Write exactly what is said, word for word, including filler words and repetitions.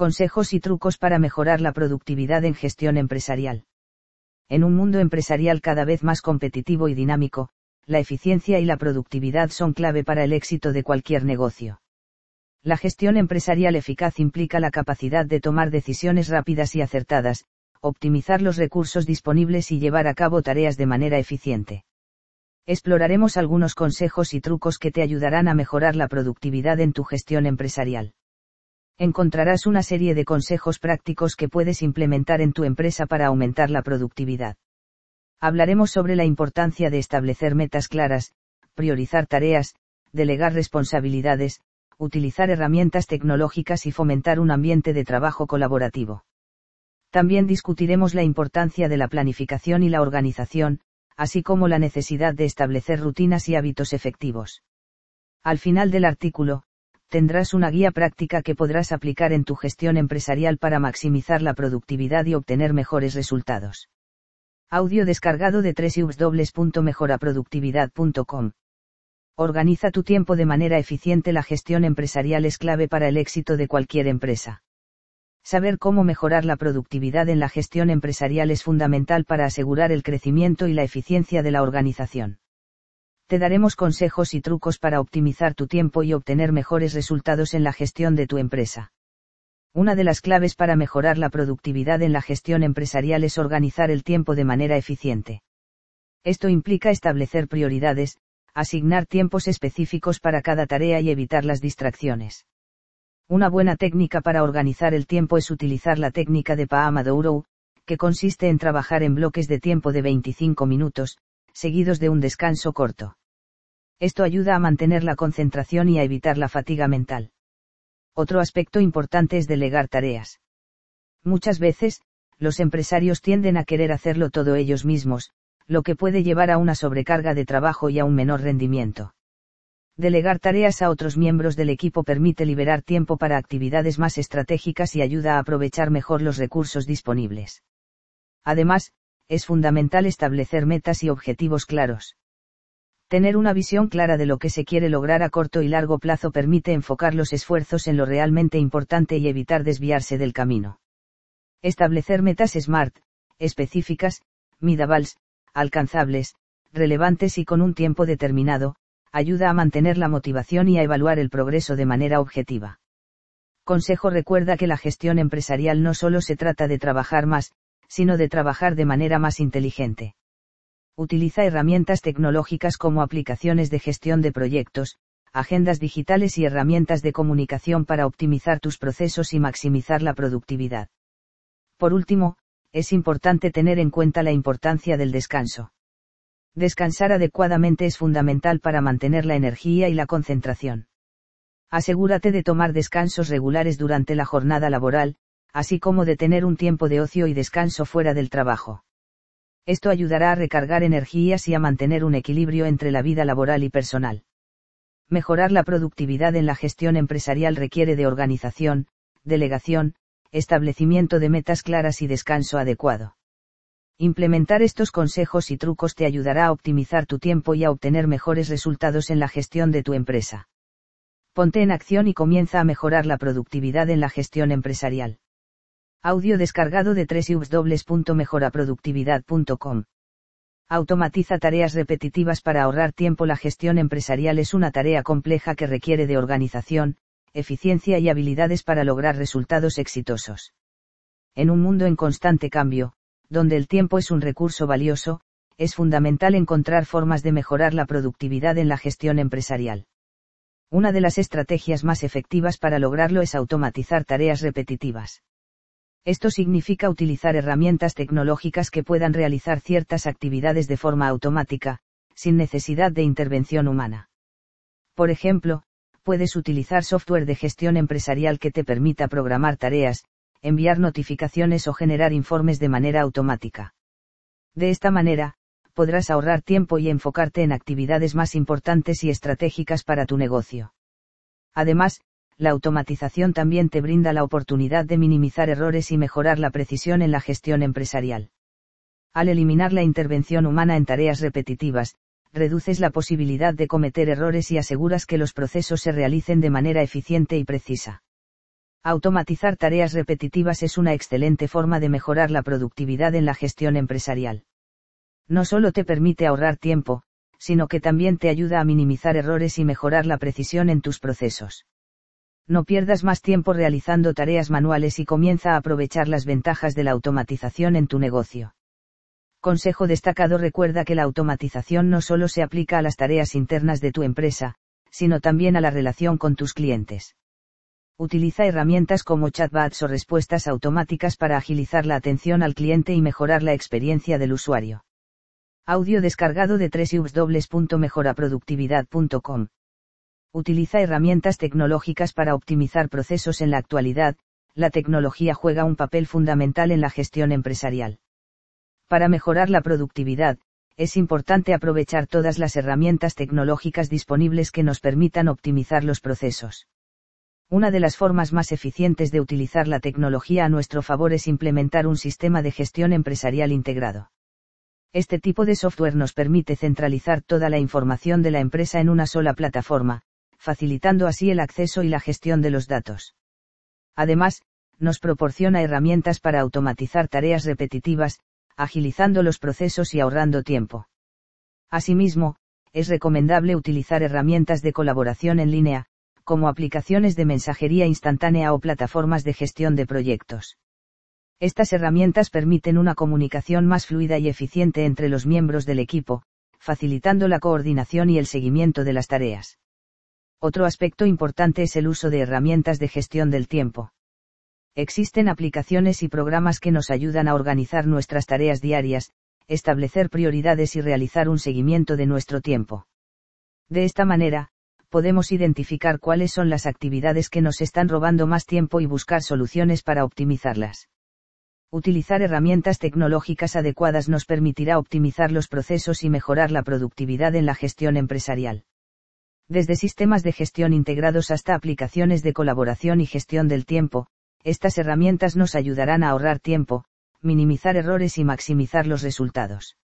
Consejos y trucos para mejorar la productividad en gestión empresarial. En un mundo empresarial cada vez más competitivo y dinámico, la eficiencia y la productividad son clave para el éxito de cualquier negocio. La gestión empresarial eficaz implica la capacidad de tomar decisiones rápidas y acertadas, optimizar los recursos disponibles y llevar a cabo tareas de manera eficiente. Exploraremos algunos consejos y trucos que te ayudarán a mejorar la productividad en tu gestión empresarial. Encontrarás una serie de consejos prácticos que puedes implementar en tu empresa para aumentar la productividad. Hablaremos sobre la importancia de establecer metas claras, priorizar tareas, delegar responsabilidades, utilizar herramientas tecnológicas y fomentar un ambiente de trabajo colaborativo. También discutiremos la importancia de la planificación y la organización, así como la necesidad de establecer rutinas y hábitos efectivos. Al final del artículo, tendrás una guía práctica que podrás aplicar en tu gestión empresarial para maximizar la productividad y obtener mejores resultados. Audio descargado de doble u doble u doble u punto mejoraproductividad punto com. Organiza tu tiempo de manera eficiente. La gestión empresarial es clave para el éxito de cualquier empresa. Saber cómo mejorar la productividad en la gestión empresarial es fundamental para asegurar el crecimiento y la eficiencia de la organización. Te daremos consejos y trucos para optimizar tu tiempo y obtener mejores resultados en la gestión de tu empresa. Una de las claves para mejorar la productividad en la gestión empresarial es organizar el tiempo de manera eficiente. Esto implica establecer prioridades, asignar tiempos específicos para cada tarea y evitar las distracciones. Una buena técnica para organizar el tiempo es utilizar la técnica de Pomodoro, que consiste en trabajar en bloques de tiempo de veinticinco minutos, seguidos de un descanso corto. Esto ayuda a mantener la concentración y a evitar la fatiga mental. Otro aspecto importante es delegar tareas. Muchas veces, los empresarios tienden a querer hacerlo todo ellos mismos, lo que puede llevar a una sobrecarga de trabajo y a un menor rendimiento. Delegar tareas a otros miembros del equipo permite liberar tiempo para actividades más estratégicas y ayuda a aprovechar mejor los recursos disponibles. Además, es fundamental establecer metas y objetivos claros. Tener una visión clara de lo que se quiere lograr a corto y largo plazo permite enfocar los esfuerzos en lo realmente importante y evitar desviarse del camino. Establecer metas SMART, específicas, measurable, alcanzables, relevantes y con un tiempo determinado, ayuda a mantener la motivación y a evaluar el progreso de manera objetiva. Consejo: recuerda que la gestión empresarial no solo se trata de trabajar más, sino de trabajar de manera más inteligente. Utiliza herramientas tecnológicas como aplicaciones de gestión de proyectos, agendas digitales y herramientas de comunicación para optimizar tus procesos y maximizar la productividad. Por último, es importante tener en cuenta la importancia del descanso. Descansar adecuadamente es fundamental para mantener la energía y la concentración. Asegúrate de tomar descansos regulares durante la jornada laboral, así como de tener un tiempo de ocio y descanso fuera del trabajo. Esto ayudará a recargar energías y a mantener un equilibrio entre la vida laboral y personal. Mejorar la productividad en la gestión empresarial requiere de organización, delegación, establecimiento de metas claras y descanso adecuado. Implementar estos consejos y trucos te ayudará a optimizar tu tiempo y a obtener mejores resultados en la gestión de tu empresa. Ponte en acción y comienza a mejorar la productividad en la gestión empresarial. Audio descargado de doble u doble u doble u punto mejoraproductividad punto com. Automatiza tareas repetitivas para ahorrar tiempo. La gestión empresarial es una tarea compleja que requiere de organización, eficiencia y habilidades para lograr resultados exitosos. En un mundo en constante cambio, donde el tiempo es un recurso valioso, es fundamental encontrar formas de mejorar la productividad en la gestión empresarial. Una de las estrategias más efectivas para lograrlo es automatizar tareas repetitivas. Esto significa utilizar herramientas tecnológicas que puedan realizar ciertas actividades de forma automática, sin necesidad de intervención humana. Por ejemplo, puedes utilizar software de gestión empresarial que te permita programar tareas, enviar notificaciones o generar informes de manera automática. De esta manera, podrás ahorrar tiempo y enfocarte en actividades más importantes y estratégicas para tu negocio. Además, la automatización también te brinda la oportunidad de minimizar errores y mejorar la precisión en la gestión empresarial. Al eliminar la intervención humana en tareas repetitivas, reduces la posibilidad de cometer errores y aseguras que los procesos se realicen de manera eficiente y precisa. Automatizar tareas repetitivas es una excelente forma de mejorar la productividad en la gestión empresarial. No solo te permite ahorrar tiempo, sino que también te ayuda a minimizar errores y mejorar la precisión en tus procesos. No pierdas más tiempo realizando tareas manuales y comienza a aprovechar las ventajas de la automatización en tu negocio. Consejo destacado: recuerda que la automatización no solo se aplica a las tareas internas de tu empresa, sino también a la relación con tus clientes. Utiliza herramientas como chatbots o respuestas automáticas para agilizar la atención al cliente y mejorar la experiencia del usuario. Audio descargado de doble u doble u doble u punto mejora productividad punto com. Utiliza herramientas tecnológicas para optimizar procesos. En la actualidad, la tecnología juega un papel fundamental en la gestión empresarial. Para mejorar la productividad, es importante aprovechar todas las herramientas tecnológicas disponibles que nos permitan optimizar los procesos. Una de las formas más eficientes de utilizar la tecnología a nuestro favor es implementar un sistema de gestión empresarial integrado. Este tipo de software nos permite centralizar toda la información de la empresa en una sola plataforma, facilitando así el acceso y la gestión de los datos. Además, nos proporciona herramientas para automatizar tareas repetitivas, agilizando los procesos y ahorrando tiempo. Asimismo, es recomendable utilizar herramientas de colaboración en línea, como aplicaciones de mensajería instantánea o plataformas de gestión de proyectos. Estas herramientas permiten una comunicación más fluida y eficiente entre los miembros del equipo, facilitando la coordinación y el seguimiento de las tareas. Otro aspecto importante es el uso de herramientas de gestión del tiempo. Existen aplicaciones y programas que nos ayudan a organizar nuestras tareas diarias, establecer prioridades y realizar un seguimiento de nuestro tiempo. De esta manera, podemos identificar cuáles son las actividades que nos están robando más tiempo y buscar soluciones para optimizarlas. Utilizar herramientas tecnológicas adecuadas nos permitirá optimizar los procesos y mejorar la productividad en la gestión empresarial. Desde sistemas de gestión integrados hasta aplicaciones de colaboración y gestión del tiempo, estas herramientas nos ayudarán a ahorrar tiempo, minimizar errores y maximizar los resultados.